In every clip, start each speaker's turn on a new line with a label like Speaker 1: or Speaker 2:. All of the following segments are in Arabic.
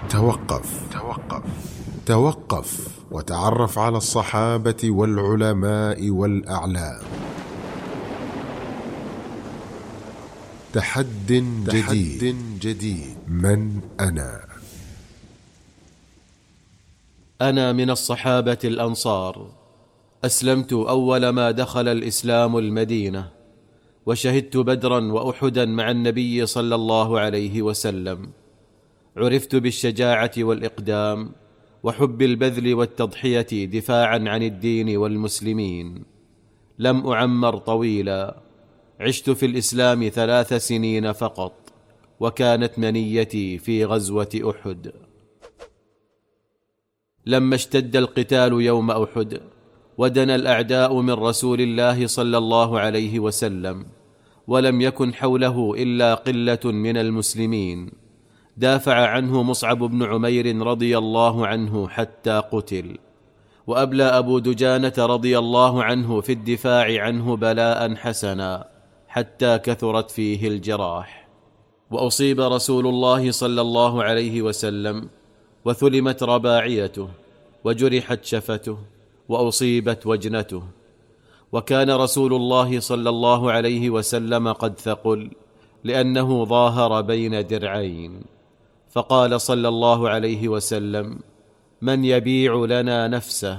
Speaker 1: توقف وتعرف على الصحابة والعلماء والأعلام. تحد جديد. من أنا؟
Speaker 2: أنا من الصحابة الأنصار، أسلمت أول ما دخل الإسلام المدينة، وشهدت بدرا وأحدا مع النبي صلى الله عليه وسلم. عرفت بالشجاعة والإقدام وحب البذل والتضحية دفاعا عن الدين والمسلمين. لم أعمر طويلا، عشت في الإسلام 3 سنين فقط، وكانت منيتي في غزوة أحد. لما اشتد القتال يوم أحد ودنا الأعداء من رسول الله صلى الله عليه وسلم، ولم يكن حوله إلا قلة من المسلمين. دافع عنه مصعب بن عمير رضي الله عنه حتى قتل، وأبلى أبو دجانة رضي الله عنه في الدفاع عنه بلاء حسنا حتى كثرت فيه الجراح. وأصيب رسول الله صلى الله عليه وسلم وثلمت رباعيته وجرحت شفته وأصيبت وجنته. وكان رسول الله صلى الله عليه وسلم قد ثقل، لأنه ظاهر بين درعين، فقال صلى الله عليه وسلم: من يبيع لنا نفسه؟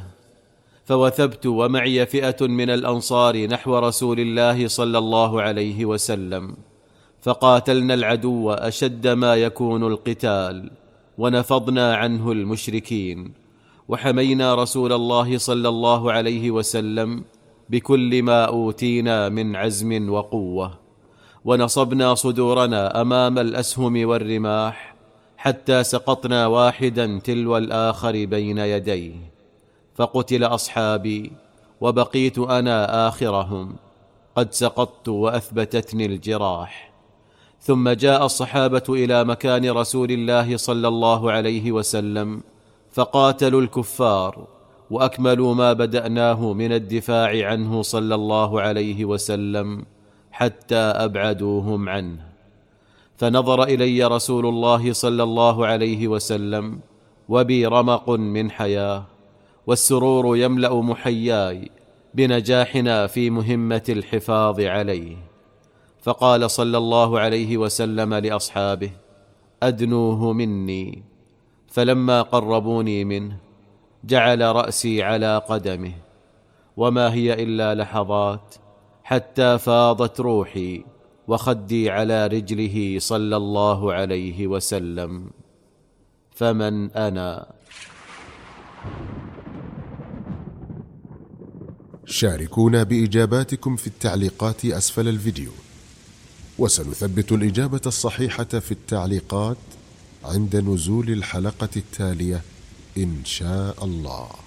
Speaker 2: فوثبت ومعي فئة من الأنصار نحو رسول الله صلى الله عليه وسلم، فقاتلنا العدو أشد ما يكون القتال، ونفضنا عنه المشركين، وحمينا رسول الله صلى الله عليه وسلم بكل ما أوتينا من عزم وقوة، ونصبنا صدورنا أمام الأسهم والرماح حتى سقطنا واحدا تلو الآخر بين يديه، فقتل أصحابي وبقيت أنا آخرهم، قد سقطت وأثبتتني الجراح. ثم جاء الصحابة إلى مكان رسول الله صلى الله عليه وسلم، فقاتلوا الكفار وأكملوا ما بدأناه من الدفاع عنه صلى الله عليه وسلم حتى أبعدوهم عنه. فنظر إلي رسول الله صلى الله عليه وسلم وبي رمق من حياة، والسرور يملأ محياي بنجاحنا في مهمة الحفاظ عليه. فقال صلى الله عليه وسلم لأصحابه: أدنوه مني. فلما قربوني منه جعل رأسي على قدمه، وما هي إلا لحظات حتى فاضت روحي وخدي على رجله صلى الله عليه وسلم. فمن أنا؟
Speaker 1: شاركونا بإجاباتكم في التعليقات أسفل الفيديو، وسنثبت الإجابة الصحيحة في التعليقات عند نزول الحلقة التالية إن شاء الله.